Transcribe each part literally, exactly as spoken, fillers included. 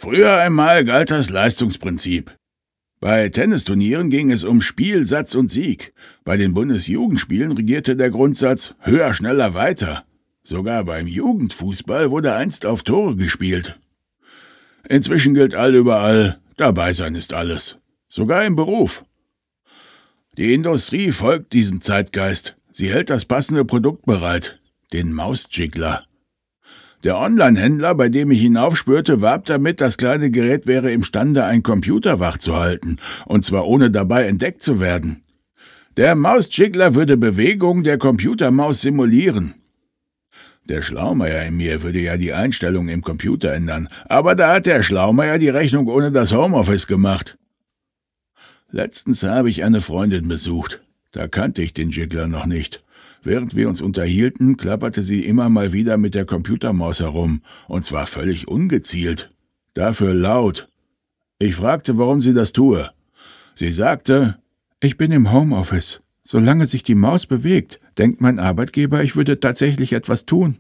Früher einmal galt das Leistungsprinzip. Bei Tennisturnieren ging es um Spiel, Satz und Sieg. Bei den Bundesjugendspielen regierte der Grundsatz höher, schneller, weiter. Sogar beim Jugendfußball wurde einst auf Tore gespielt. Inzwischen gilt allüberall, dabei sein ist alles. Sogar im Beruf. Die Industrie folgt diesem Zeitgeist. Sie hält das passende Produkt bereit, den Mausjiggler. Der Online-Händler, bei dem ich ihn aufspürte, warb damit, das kleine Gerät wäre imstande, ein Computer wach zu halten, und zwar ohne dabei entdeckt zu werden. Der Mausjiggler würde Bewegung der Computermaus simulieren. Der Schlaumeier in mir würde ja die Einstellung im Computer ändern, aber da hat der Schlaumeier die Rechnung ohne das Homeoffice gemacht. Letztens habe ich eine Freundin besucht. Da kannte ich den Jiggler noch nicht. Während wir uns unterhielten, klapperte sie immer mal wieder mit der Computermaus herum, und zwar völlig ungezielt. Dafür laut. Ich fragte, warum sie das tue. Sie sagte, »Ich bin im Homeoffice. Solange sich die Maus bewegt, denkt mein Arbeitgeber, ich würde tatsächlich etwas tun.«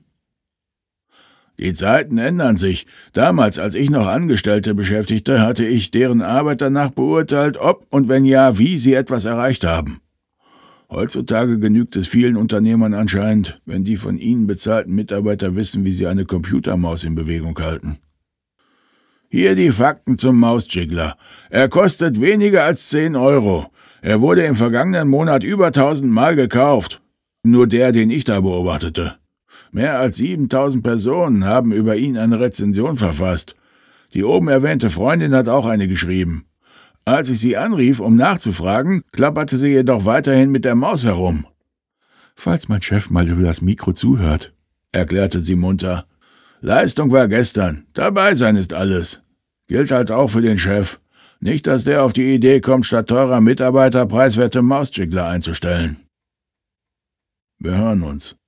Die Zeiten ändern sich. Damals, als ich noch Angestellte beschäftigte, hatte ich deren Arbeit danach beurteilt, ob und wenn ja, wie sie etwas erreicht haben. Heutzutage genügt es vielen Unternehmern anscheinend, wenn die von ihnen bezahlten Mitarbeiter wissen, wie sie eine Computermaus in Bewegung halten. Hier die Fakten zum Mausjiggler. Er kostet weniger als zehn Euro. Er wurde im vergangenen Monat über tausend Mal gekauft. Nur der, den ich da beobachtete. Mehr als siebentausend Personen haben über ihn eine Rezension verfasst. Die oben erwähnte Freundin hat auch eine geschrieben. Als ich sie anrief, um nachzufragen, klapperte sie jedoch weiterhin mit der Maus herum. »Falls mein Chef mal über das Mikro zuhört«, erklärte sie munter. »Leistung war gestern, dabei sein ist alles. Gilt halt auch für den Chef. Nicht, dass der auf die Idee kommt, statt teurer Mitarbeiter preiswerte Mausjiggler einzustellen.« Wir hören uns.